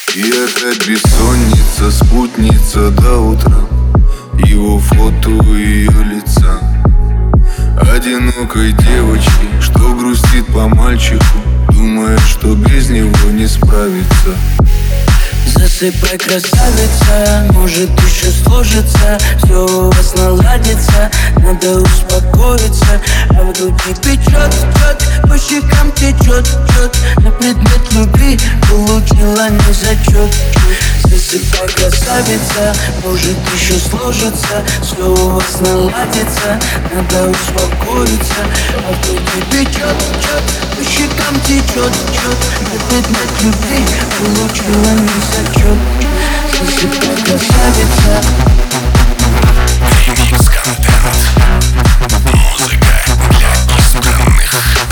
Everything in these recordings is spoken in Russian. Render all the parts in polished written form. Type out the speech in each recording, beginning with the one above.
И опять бессонница, спутница до утра. Его фото у ее лица. Одинокой девочки, что грустит по мальчику, думает, что без него не справится. Засыпай, красавица, может еще сложится, все у вас наладится, надо успокоиться. А в груди печет, по щекам течет, на предмет любви получила не зачет. Засыпай, красавица, может еще сложится, все у вас наладится, надо успокоиться. А в груди печет, по щекам течет, на предмет любви получила не зачет. Засыпай, красавица. Ремикс контент. Музыка для избранных.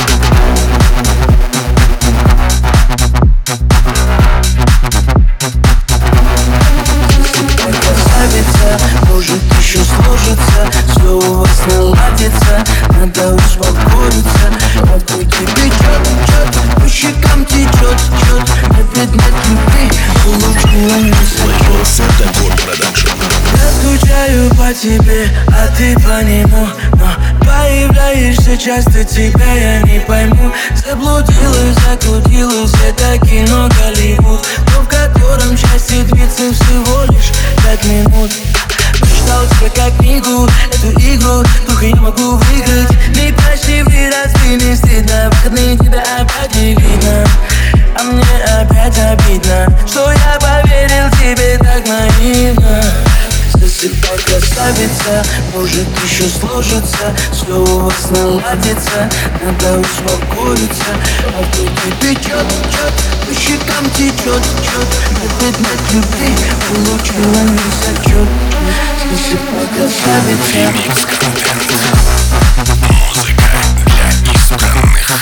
Засыпай, красавица, может еще сложится, все у вас наладится, надо успокоиться. А в груди печет, по щекам течет, на предмет любви получила не зачет. Я скучаю по тебе, а ты по нему, но появляешься часто, тебя я не пойму. Заблудилась, закрутилась, это кино Голливуд, но в котором счастье длится всего лишь 5 минут. Прочитал тебя как книгу, эту игру только не могу выиграть. Некрасивый раз, ты не стыдно, выходные тебя опять не видно. А мне опять обидно, что я поверил тебе так наивно. Засыпай, красавица, может еще сложится, все у вас наладится, надо успокоиться. А в груди печет, по щекам течет, на предмет любви получила не зачет. Засыпай, красавица. Ремикс контент. Музыка для избранных.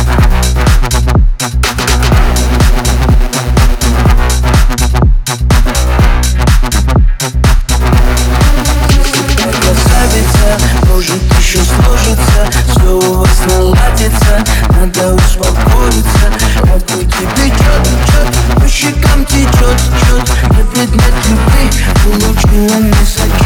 Может еще сложится, все у вас наладится, надо успокоиться. А в груди печет, по щекам течет, на предмет любви получила не зачет.